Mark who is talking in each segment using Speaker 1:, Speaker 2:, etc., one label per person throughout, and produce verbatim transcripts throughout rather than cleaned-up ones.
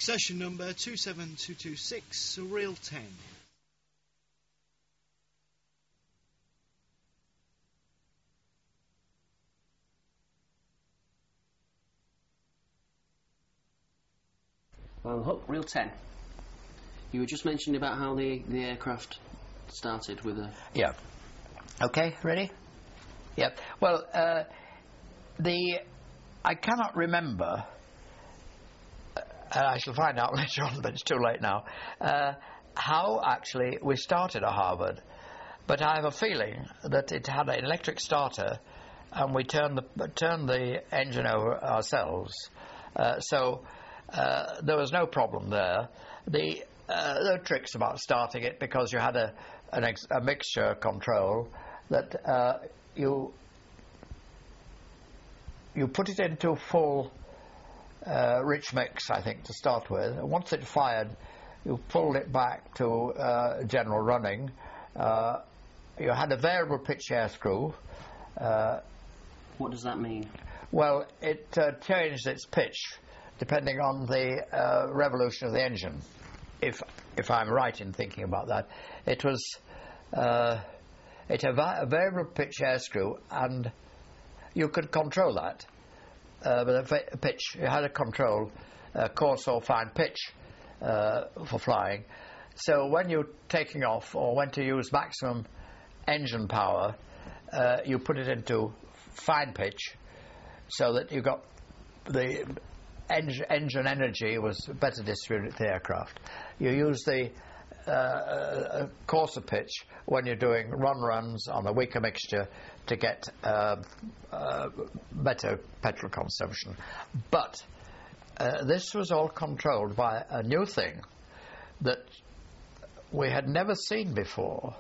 Speaker 1: Session number two seven two two six, Reel ten.
Speaker 2: Well, Hook, Reel ten. You were just mentioning about how the, the aircraft started with a...
Speaker 3: Yeah. Okay, ready? Yep. Well, uh, the... I cannot remember, uh, and I shall find out later on, but it's too late now, uh, how actually we started at Harvard. But I have a feeling that it had an electric starter, and we turned the, turned the engine over ourselves. Uh, so uh, there was no problem there. The Uh, there were tricks about starting it because you had a, an ex a mixture control that uh, you you put it into full uh, rich mix, I think, to start with. And once it fired, you pulled it back to uh, general running. Uh, you had a variable pitch air screw. Uh,
Speaker 2: what does that mean?
Speaker 3: Well, it uh, changed its pitch depending on the uh, revolution of the engine. If if I'm right in thinking about that, it was uh, it had a variable pitch air screw, and you could control that. Uh, with a pitch, you had a control, uh, coarse or fine pitch uh, for flying. So when you're taking off or when to use maximum engine power, uh, you put it into fine pitch, so that you got the engine, engine energy was better distributed to the aircraft. You use the uh, coarser pitch when you're doing run runs on a weaker mixture to get uh, uh, better petrol consumption. But uh, this was all controlled by a new thing that we had never seen before,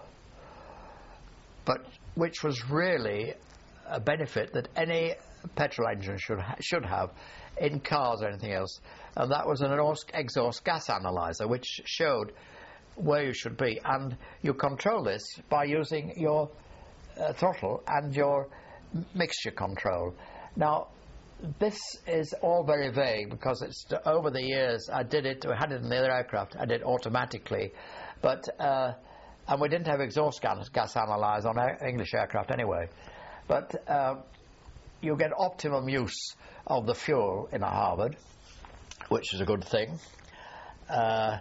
Speaker 3: but which was really a benefit that any petrol engine should ha should have in cars or anything else, and that was an exhaust gas analyzer which showed where you should be, and you control this by using your uh, throttle and your mixture control. Now this is all very vague because it's over the years I did it, we had it in the other aircraft, I did it automatically, but uh, and we didn't have exhaust gas, gas analyzer on air, English aircraft anyway, but uh, you get optimum use of the fuel in a Harvard, which is a good thing. Uh,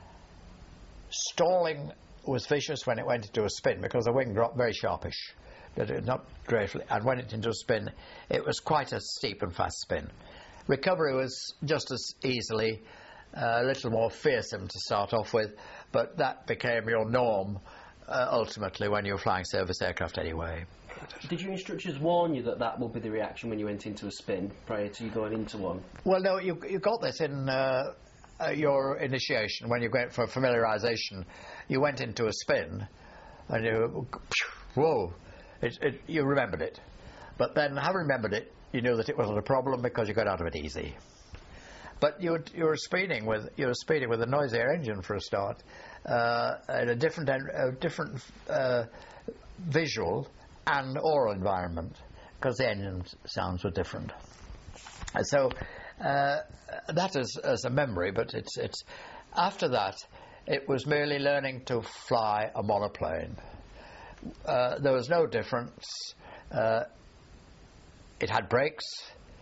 Speaker 3: stalling was vicious when it went into a spin because the wing dropped very sharpish, not greatly, and when it into a spin it was quite a steep and fast spin. Recovery was just as easily uh, a little more fearsome to start off with, but that became your norm uh, ultimately when you were flying service aircraft anyway.
Speaker 2: Did your instructors warn you that that would be the reaction when you went into a spin prior to you going into one?
Speaker 3: Well, no, you, you got this in uh, uh, your initiation when you went for familiarisation. You went into a spin and you, whoa, it, it, you remembered it. But then, having remembered it, you knew that it wasn't a problem because you got out of it easy. But you, you were speeding with you were speeding with a noisier engine for a start, uh, in a different a different uh, visual and oral environment, because the engine sounds were different. And so uh, that is as a memory, but it's it's after that it was merely learning to fly a monoplane. Uh, there was no difference. Uh, it had brakes.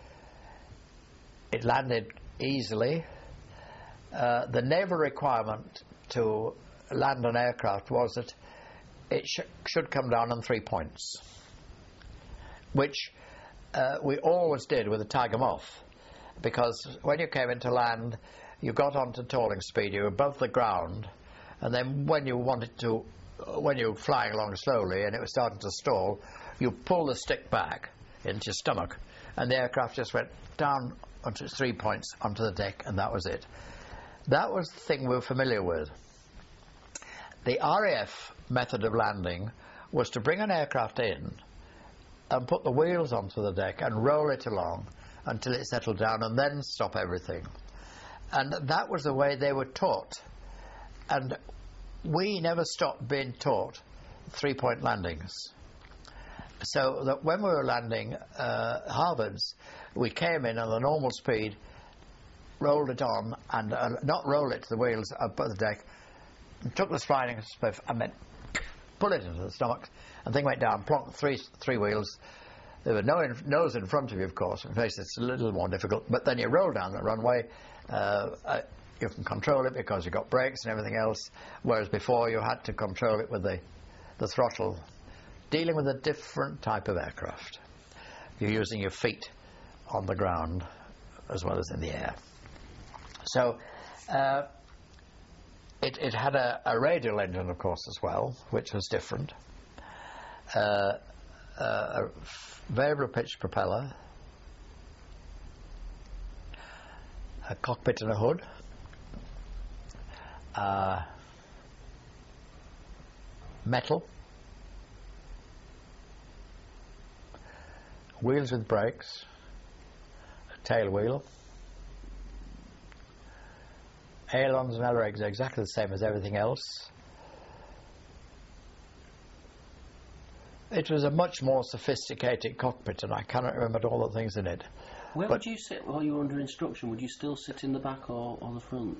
Speaker 3: It landed easily. Uh, the naval requirement to land an aircraft was that it sh should come down on three points, which uh, we always did with the Tiger Moth, because when you came into land, you got onto tolling speed, you were above the ground, and then when you wanted to, when you were flying along slowly and it was starting to stall, you pull the stick back into your stomach, and the aircraft just went down onto three points onto the deck, and that was it. That was the thing we were familiar with. The R A F method of landing was to bring an aircraft in and put the wheels onto the deck and roll it along until it settled down and then stop everything. And that was the way they were taught. And we never stopped being taught three-point landings. So that when we were landing uh, Harvards, we came in at the normal speed rolled it on, and uh, not rolled it to the wheels up at the deck, and took the sliding spliff and then pull it into the stomach, and the thing went down, plonk, three three wheels. There were no in, nose in front of you, of course. In fact, it's a little more difficult. But then you roll down the runway. Uh, uh, you can control it because you've got brakes and everything else, whereas before you had to control it with the, the throttle. Dealing with a different type of aircraft. You're using your feet on the ground as well as in the air. So uh, it, it had a, a radial engine, of course, as well, which was different. Uh, uh, a variable pitch propeller, a cockpit and a hood, uh, metal, wheels with brakes, a tail wheel, ailerons and ailerons are exactly the same as everything else. It was a much more sophisticated cockpit, and I cannot remember all the things in it.
Speaker 2: Where
Speaker 3: but
Speaker 2: would you sit while you were under instruction? Would you still sit in the back or on the front?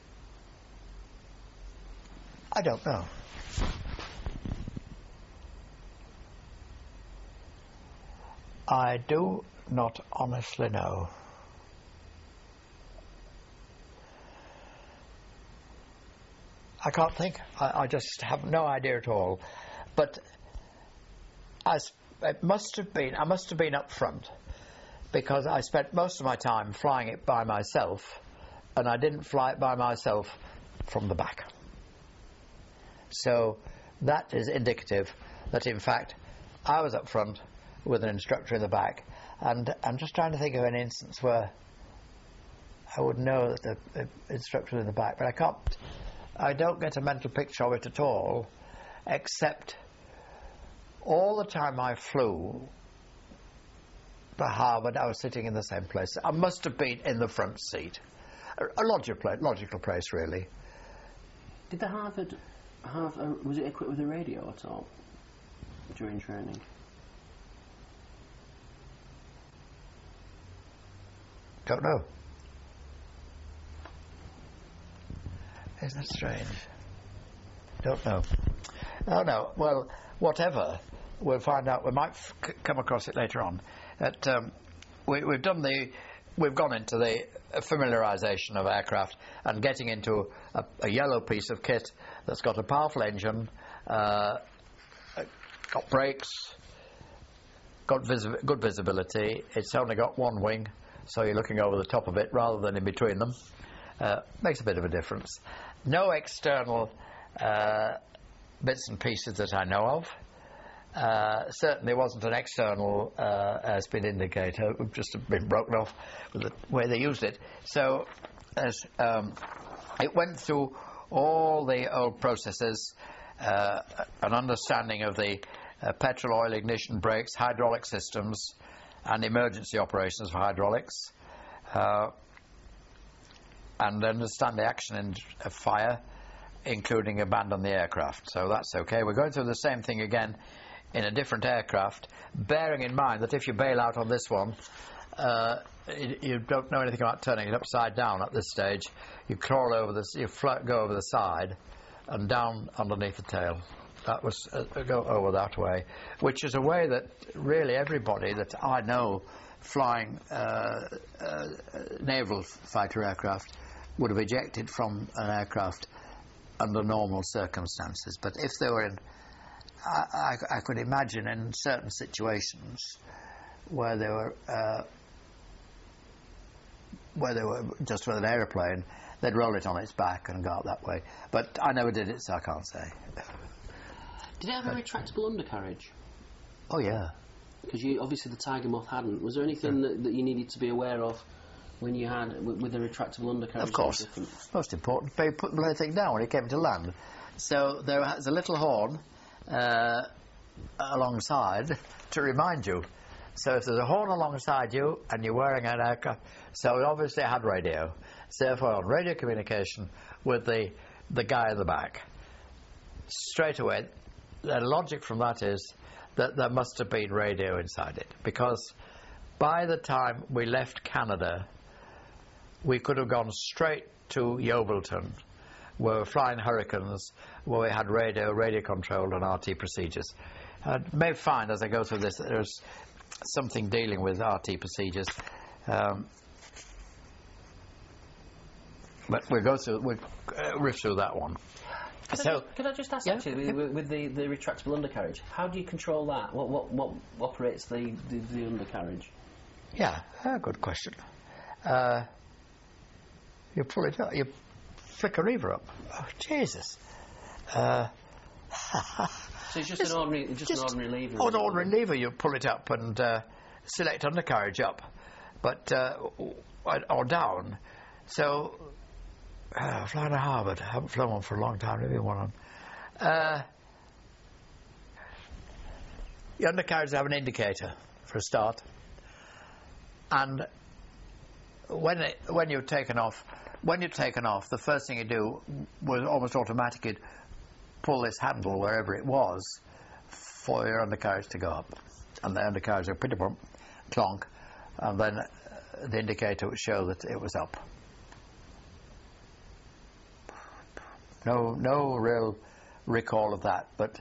Speaker 3: I don't know. I do not honestly know. I can't think. I, I just have no idea at all. But as it must have been, I must have been up front, because I spent most of my time flying it by myself, and I didn't fly it by myself from the back. So that is indicative that, in fact, I was up front with an instructor in the back, and I'm just trying to think of an instance where I would know that the, the instructor was in the back, but I can't. I don't get a mental picture of it at all, except all the time I flew the Harvard, I was sitting in the same place. I must have been in the front seat. A, a logical, logical place, really.
Speaker 2: Did the Harvard have, a, was it equipped with a radio at all during training?
Speaker 3: Don't know. Isn't that strange? Don't know. Oh no. Well, whatever. We'll find out. We might f- come across it later on. That um, we, we've done the, we've gone into the familiarisation of aircraft and getting into a, a yellow piece of kit that's got a powerful engine, uh, got brakes, got visi- good visibility. It's only got one wing, so you're looking over the top of it rather than in between them. Uh, makes a bit of a difference. No external uh, bits and pieces that I know of. Uh, certainly wasn't an external uh, airspeed indicator. It would just have been broken off with the way they used it. So as, um, it went through all the old processes, uh, an understanding of the uh, petrol, oil, ignition, brakes, hydraulic systems, and emergency operations for hydraulics, uh, and understand the action in, of fire, including abandon the aircraft. So that's okay. We're going through the same thing again in a different aircraft, bearing in mind that if you bail out on this one, uh, you, you don't know anything about turning it upside down at this stage. You crawl over this, you fl- go over the side and down underneath the tail. That was uh, go over that way, which is a way that really everybody that I know flying uh, uh, naval fighter aircraft would have ejected from an aircraft under normal circumstances. But if they were in, I, I, I could imagine in certain situations where they were uh, where they were just with an aeroplane, they'd roll it on its back and go out that way. But I never did it, so I can't say.
Speaker 2: Did it have a retractable undercarriage?
Speaker 3: Oh yeah.
Speaker 2: Because you obviously the Tiger Moth hadn't. Was there anything that, that you needed to be aware of when you had with, with a retractable undercarriage?
Speaker 3: Of course. Most important, they put the bloody thing down when it came to land. So there was a little horn uh, alongside to remind you. So if there's a horn alongside you and you're wearing an aircraft, so it obviously had radio. So therefore on radio communication with the the guy in the back. Straight away, the logic from that is that there must have been radio inside it, because by the time we left Canada, we could have gone straight to Yeovilton, where we were flying Hurricanes, where we had radio, radio controlled and R T procedures. I may find as I go through this that there's something dealing with R T procedures. Um, but we'll go through, we'll uh, riff through that one.
Speaker 2: Could,
Speaker 3: So,
Speaker 2: I, just, could I just ask
Speaker 3: yeah,
Speaker 2: actually
Speaker 3: yeah.
Speaker 2: with, with the, the retractable undercarriage? How do you control that? What what what operates the the, the undercarriage?
Speaker 3: Yeah, uh, good question. Uh, you pull it up, you flick a lever up. Oh, Jesus. Uh,
Speaker 2: So it's just,
Speaker 3: Just-
Speaker 2: an ordinary just,
Speaker 3: just
Speaker 2: an ordinary lever.
Speaker 3: on
Speaker 2: is it?
Speaker 3: ordinary lever, you pull it up and uh, select undercarriage up, but uh, or, or down. So, uh, flying to Harvard, I haven't flown one for a long time. Maybe one on. Uh, the undercarriages have an indicator for a start, and when it, when you've taken off, when you've taken off, the first thing you do was almost automatically pull this handle wherever it was for your undercarriage to go up, and the undercarriage would pretty bump, clonk, and then uh, the indicator would show that it was up. No, no real recall of that, but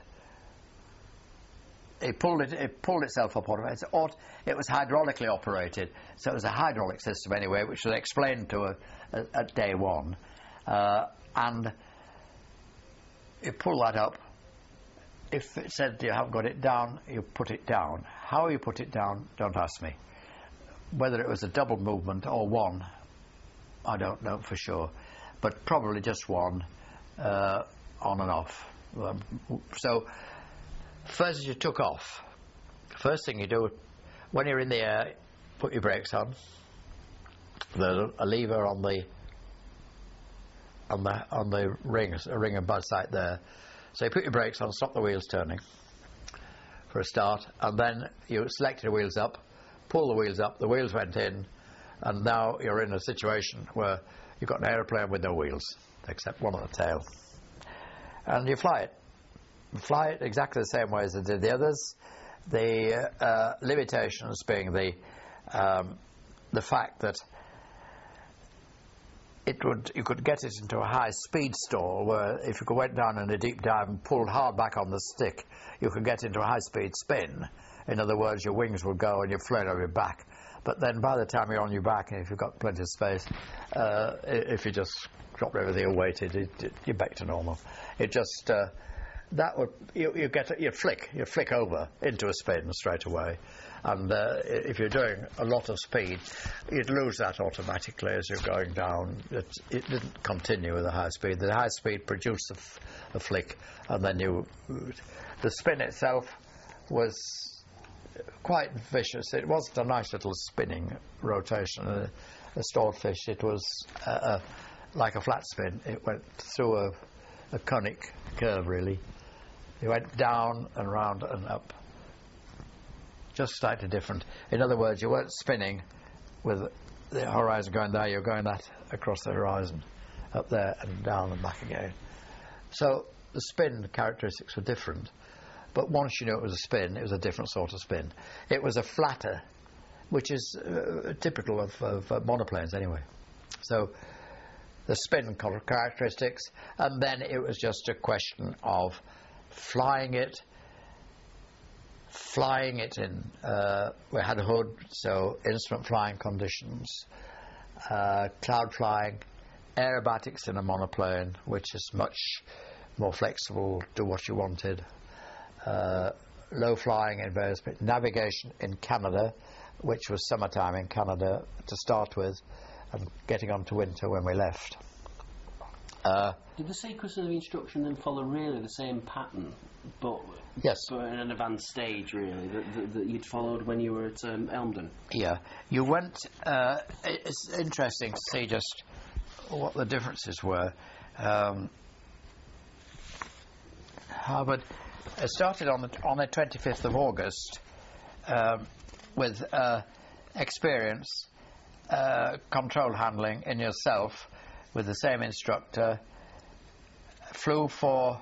Speaker 3: it pulled it. It pulled itself up. It's aut- It was hydraulically operated, so it was a hydraulic system anyway, which was explained to her at, at day one, uh, and you pull that up. If it said you haven't got it down, you put it down. How you put it down, don't ask me. Whether it was a double movement or one, I don't know for sure, but probably just one, uh, on and off. Um, so, first as you took off, first thing you do, when you're in the air, put your brakes on. There's a lever on the on the on the ring, a ring and bud sight there. So you put your brakes on, stop the wheels turning for a start, and then you select your wheels up, pull the wheels up, the wheels went in, and now you're in a situation where you've got an aeroplane with no wheels, except one at the tail. And you fly it. You fly it exactly the same way as I did the others. The uh, limitations being the um, the fact that it would you could get it into a high speed stall where if you went down in a deep dive and pulled hard back on the stick, you could get into a high speed spin. In other words, your wings would go and you're flown over your back. But then by the time you're on your back, and if you've got plenty of space, uh, if you just drop everything and weighted, it, it, you're back to normal. It just uh, that would you, you get you flick you flick over into a spin straight away. And uh, if you're doing a lot of speed, you'd lose that automatically as you're going down. It, it didn't continue with the high speed. The high speed produced a, f- a flick, and then you. The spin itself was quite vicious. It wasn't a nice little spinning rotation. A, a swordfish, it was uh, uh, like a flat spin. It went through a, a conic curve, really. It went down and round and up. Just slightly different. In other words, you weren't spinning with the horizon going there, you're going that across the horizon, up there and down and back again. So the spin characteristics were different, but once you knew it was a spin, it was a different sort of spin. It was a flatter, which is uh, typical of, of uh, monoplanes anyway. So the spin characteristics, and then it was just a question of flying it, flying it in, uh, we had a hood, so instrument flying conditions, uh, cloud flying, aerobatics in a monoplane, which is much more flexible, do what you wanted, uh, low flying in various bits, navigation in Canada, which was summertime in Canada to start with, and getting on to winter when we left. Uh,
Speaker 2: Did the sequence of instruction then follow really the same pattern, but
Speaker 3: yes.
Speaker 2: but in an advanced stage, really, that, that, that you'd followed when you were at um, Elmdon?
Speaker 3: Yeah, you went. Uh, it's interesting to see just what the differences were. Um, Harvard it started on the on the twenty-fifth of August um, with uh, experience, uh, control handling in yourself with the same instructor. Flew for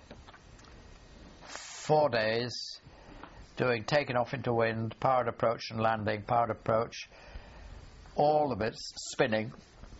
Speaker 3: four days, doing taking off into wind, powered approach and landing, powered approach, all of it spinning,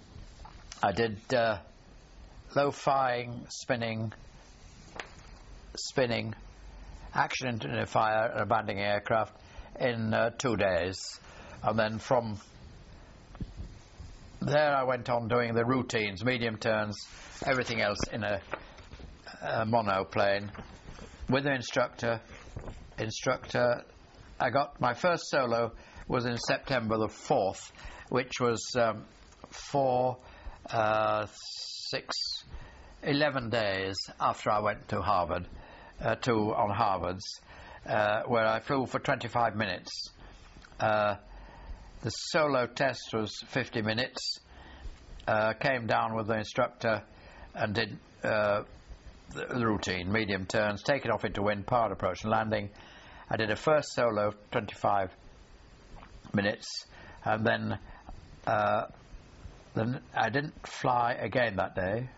Speaker 3: I did uh, low flying, spinning, spinning, action into fire and abandoning aircraft in uh, two days. And then from there I went on doing the routines, medium turns, everything else in a, a monoplane with an instructor. Instructor, I got my first solo was in September the fourth, which was um, four, uh, six, eleven days after I went to Harvard, uh, to on Harvard's, uh, where I flew for twenty-five minutes. Uh, the solo test was fifty minutes. Uh, came down with the instructor and did uh, the, the routine, medium turns, take it off into wind, powered approach and landing. I did a first solo, twenty-five minutes, and then uh, then I didn't fly again that day.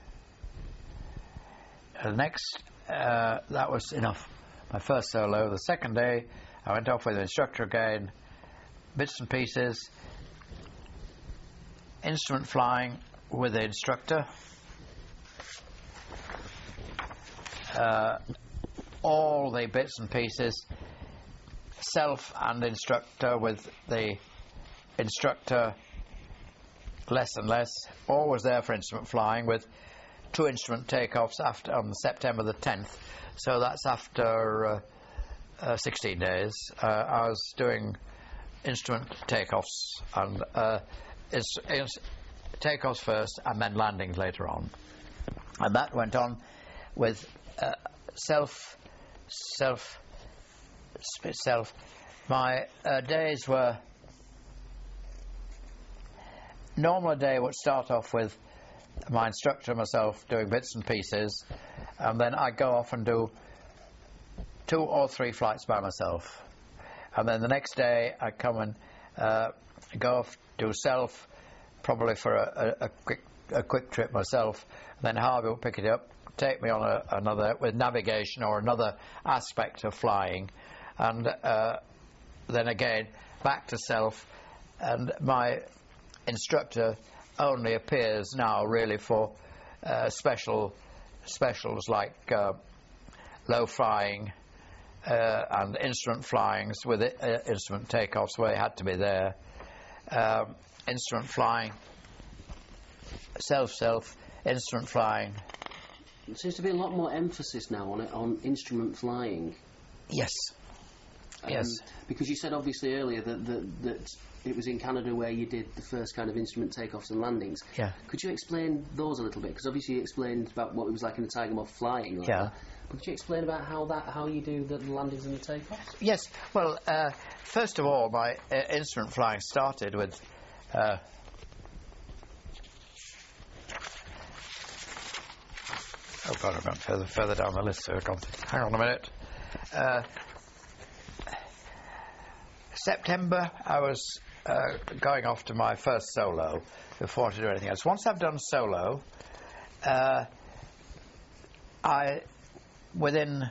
Speaker 3: The next, uh, that was enough. My first solo. The second day, I went off with the instructor again, bits and pieces, instrument flying with the instructor, uh, all the bits and pieces, self and instructor with the instructor less and less, always there for instrument flying with two instrument takeoffs after on September the tenth, so that's after uh, uh, sixteen days. uh, I was doing instrument takeoffs and uh, is, is takeoffs first and then landings later on, and that went on with uh, self self self my uh, days were normal. Day would start off with my instructor and myself doing bits and pieces, and then I'd go off and do two or three flights by myself, and then the next day I'd come and uh, go off, do self, probably for a, a, a quick a quick trip myself, and then Harvey would pick it up, take me on a, another with navigation or another aspect of flying, and uh, then again back to self. And my instructor only appears now really for uh, special specials like uh, low flying uh, and instrument flyings with it, uh, instrument takeoffs where he had to be there, um, instrument flying, self self instrument flying.
Speaker 2: There seems to be a lot more emphasis now on it, on instrument flying.
Speaker 3: Yes.
Speaker 2: Um,
Speaker 3: yes.
Speaker 2: Because you said obviously earlier that, that that it was in Canada where you did the first kind of instrument takeoffs and landings.
Speaker 3: Yeah.
Speaker 2: Could you explain those a little bit? Because obviously you explained about what it was like in the Tiger Moth flying. Like
Speaker 3: yeah.
Speaker 2: That. But could you explain about how that how you do the landings and the takeoffs?
Speaker 3: Yes. Well, uh, first of all, my uh, instrument flying started with. Uh, oh God, I've gone further further down the list. So I've gone. Hang on a minute. Uh, September, I was uh, going off to my first solo before to do anything else. Once I've done solo, uh, I, within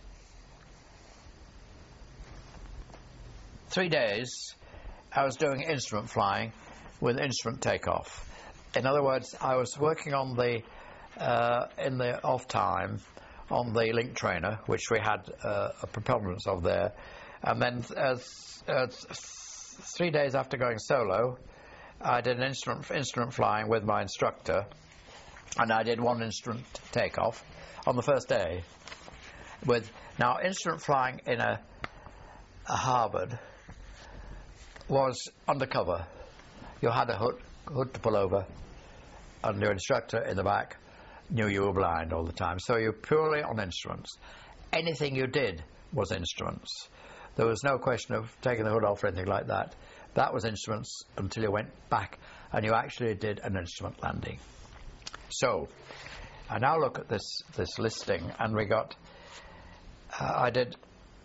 Speaker 3: three days, I was doing instrument flying with instrument takeoff. In other words, I was working on the, uh, in the off time, on the link trainer, which we had uh, a preponderance of there, and then uh, Uh, th three days after going solo, I did an instrument instrument flying with my instructor, and I did one instrument takeoff on the first day. With now instrument flying in a, a Harvard was undercover. You had a hood hood to pull over, and your instructor in the back knew you were blind all the time. So you're purely on instruments. Anything you did was instruments. There was no question of taking the hood off or anything like that. That was instruments until you went back and you actually did an instrument landing. So, I now look at this this listing, and we got. Uh, I did.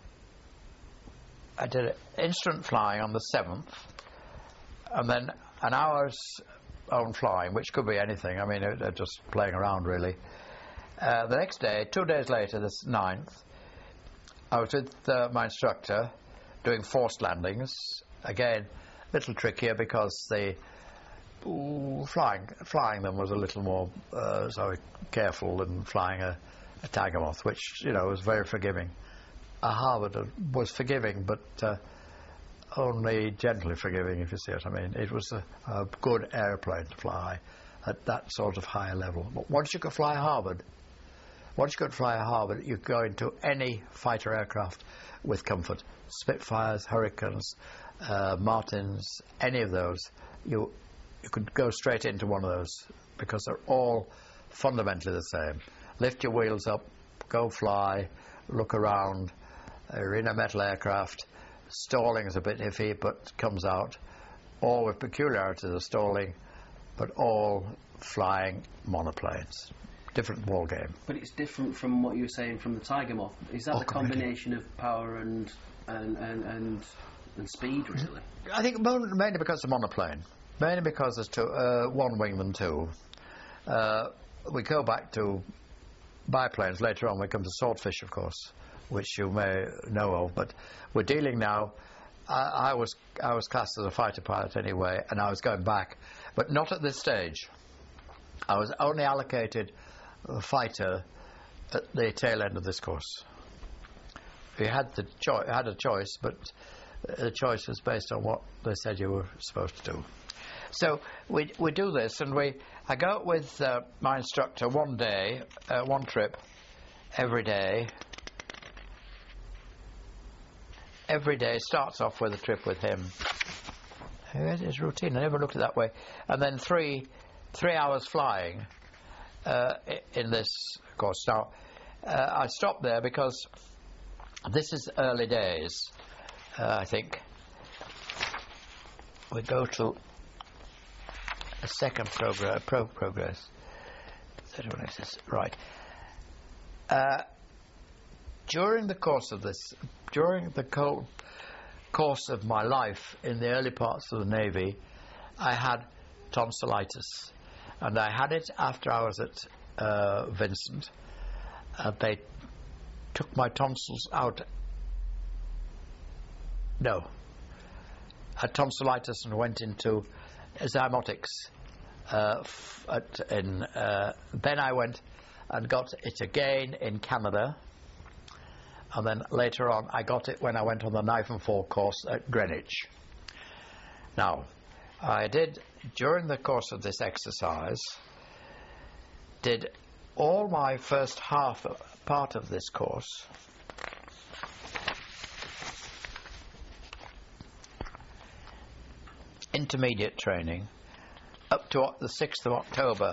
Speaker 3: I did instrument flying on the seventh, and then an hour's own flying, which could be anything. I mean, they're just playing around really. Uh, the next day, two days later, the ninth. I was with uh, my instructor doing forced landings. Again, a little trickier because the ooh, flying flying them was a little more uh, sorry, careful than flying a, a tiger moth, which, you know, was very forgiving. A Harvard was forgiving, but uh, only gently forgiving, if you see what I mean. It was a, a good aeroplane to fly at that sort of higher level. But once you could fly Harvard, once you could fly a Harvard, you could go into any fighter aircraft with comfort. Spitfires, Hurricanes, uh, Martins, any of those. You, you could go straight into one of those because they're all fundamentally the same. Lift your wheels up, go fly, look around. You're in a metal aircraft. Stalling is a bit iffy, but comes out. All with peculiarities of stalling, but all flying monoplanes. Different ball game.
Speaker 2: But it's different from what you were saying from the Tiger Moth. Is that
Speaker 3: Oh,
Speaker 2: the combination of power and and, and, and and speed, really?
Speaker 3: I think mainly because of monoplane. Mainly because there's two, uh, one wing than two. Uh, we go back to biplanes later on. We come to Swordfish, of course, which you may know of. But we're dealing now. I, I was I was classed as a fighter pilot anyway, and I was going back, but not at this stage. I was only allocated a fighter at the tail end of this course. You had the cho- had a choice, but the choice was based on what they said you were supposed to do. So we we do this, and we I go out with uh, my instructor one day, uh, one trip, every day. Every day starts off with a trip with him. It is routine. I never looked at it that way. And then three three hours flying uh, in this course. Now, uh, I stopped there because this is early days, uh, I think. We go to a second progress. Pro progress. Right. Uh, during the course of this, during the co course of my life in the early parts of the Navy, I had tonsillitis, and I had it after I was at uh, Vincent. Uh, they took my tonsils out. No, I had tonsillitis and went into zymotics. Uh, f at, in, uh, then I went and got it again in Canada, and then later on I got it when I went on the knife and fork course at Greenwich. Now, I did, during the course of this exercise, did all my first half part of this course intermediate training up to the sixth of October,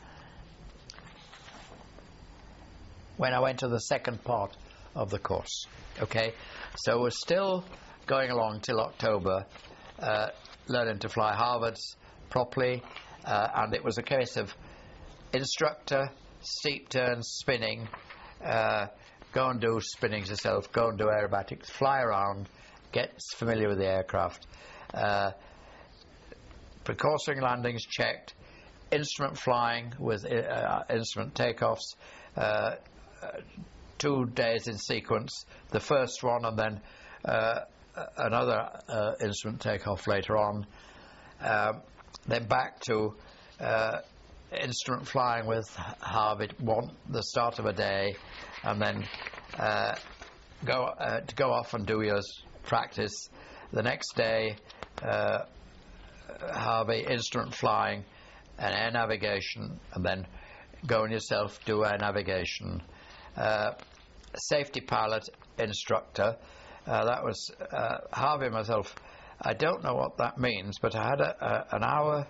Speaker 3: when I went to the second part of the course. Okay, so we're still going along till October, uh, learning to fly Harvards properly, uh, and it was a case of instructor, steep turns, spinning, uh, go and do spinnings yourself, go and do aerobatics, fly around, get familiar with the aircraft, uh, precautionary landings checked, instrument flying with uh, instrument takeoffs, uh, uh, two days in sequence, the first one and then uh, another uh, instrument takeoff later on, uh, then back to uh, instrument flying with Harvard one, the start of a day, and then uh, go uh, to go off and do your practice the next day. Uh, Harvey, instrument flying and air navigation, and then go and yourself do air navigation. Uh, safety pilot instructor, uh, that was uh, Harvey and myself. I don't know what that means, but I had a, a, an hour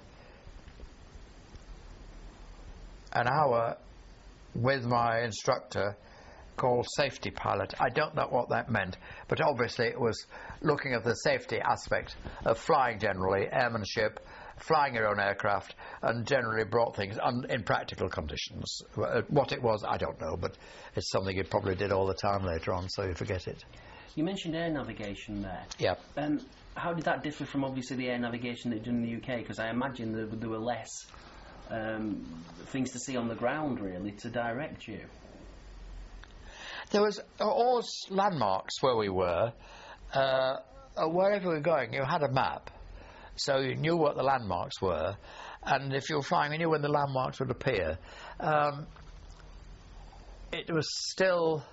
Speaker 3: an hour with my instructor called safety pilot. I don't know what that meant, but obviously it was looking at the safety aspect of flying generally, airmanship, flying your own aircraft, and generally brought things un in practical conditions. What it was, I don't know, but it's something you probably did all the time later on, so you forget it.
Speaker 2: You mentioned air navigation there.
Speaker 3: Yeah.
Speaker 2: Um, how did that differ from obviously the air navigation that you did in the U K? Because I imagine there, there were less um, things to see on the ground, really, to direct you.
Speaker 3: There was always landmarks where we were. Uh, wherever we were going, you had a map. so you knew what the landmarks were, and if you were flying, you knew when the landmarks would appear. Um, it was still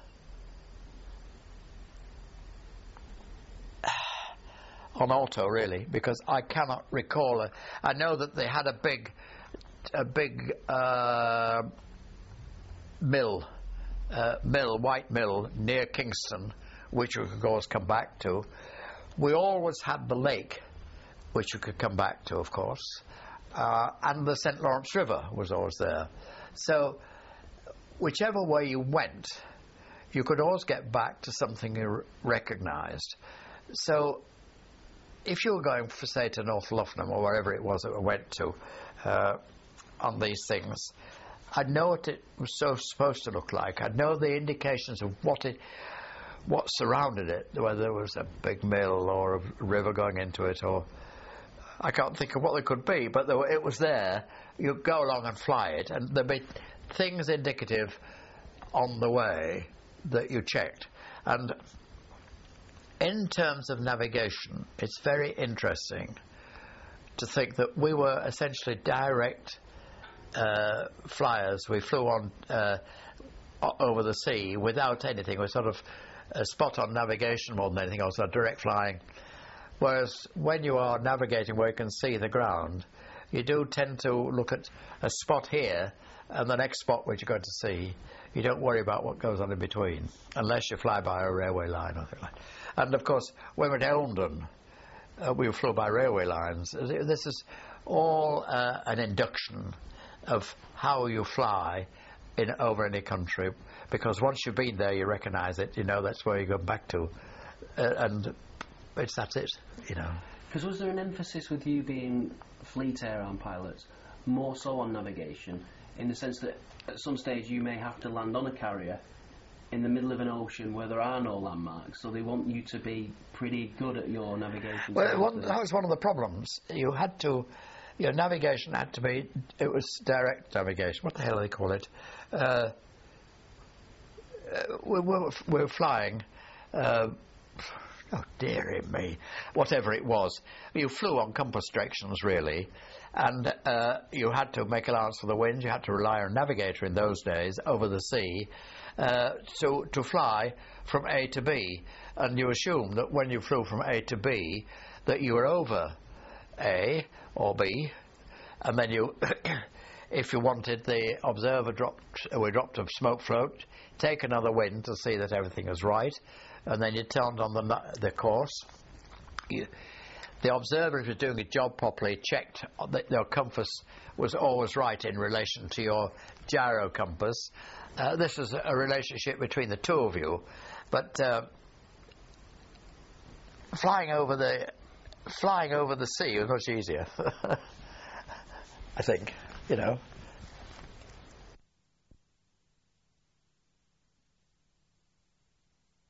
Speaker 3: on auto, really, because I cannot recall. A, I know that they had a big, a big uh, mill, uh, mill, white mill near Kingston, which we could always come back to. We always had the lake, which we could come back to, of course, uh, and the Saint Lawrence River was always there. So, whichever way you went, you could always get back to something you recognised. So, if you were going, for say, to North Luffenham or wherever it was that we went to uh, on these things, I'd know what it was so supposed to look like. I'd know the indications of what it, what surrounded it, whether there was a big mill or a river going into it, or I can't think of what they could be, but there were, it was there. You'd go along and fly it, and there'd be things indicative on the way that you checked. And in terms of navigation, it's very interesting to think that we were essentially direct uh, flyers. We flew on uh, over the sea without anything. We're sort of a spot-on navigation more than anything else, not direct flying. Whereas when you are navigating where you can see the ground, you do tend to look at a spot here and the next spot which you're going to see. You don't worry about what goes on in between, unless you fly by a railway line or something like that. And of course, when we were at Eldon, uh, we flew by railway lines. This is all uh, an induction of how you fly in over any country, because once you've been there, you recognise it. You know that's where you go back to, uh, and it's that's it. You know.
Speaker 2: Because was there an emphasis with you being fleet air arm pilots more so on navigation, in the sense that at some stage you may have to land on a carrier in the middle of an ocean where there are no landmarks, so they want you to be pretty good at your navigation?
Speaker 3: Well, one, that was one of the problems. You had to, your navigation had to be, it was direct navigation. What the hell do they call it? Uh, we, we, were, we were flying, uh, oh dearie me, whatever it was. You flew on compass directions, really, and uh, you had to make allowance for the wind. You had to rely on a navigator in those days over the sea uh, to, to fly from A to B. And you assumed that when you flew from A to B that you were over A or B, and then you, if you wanted, the observer dropped, we dropped a smoke float, take another wind to see that everything was right, and then you turned on the, the course. You, the observer, if you're doing your job properly, checked that your compass was always right in relation to your gyro compass. Uh, this is a relationship between the two of you, but uh, flying over the flying over the sea was much easier. I think, you know.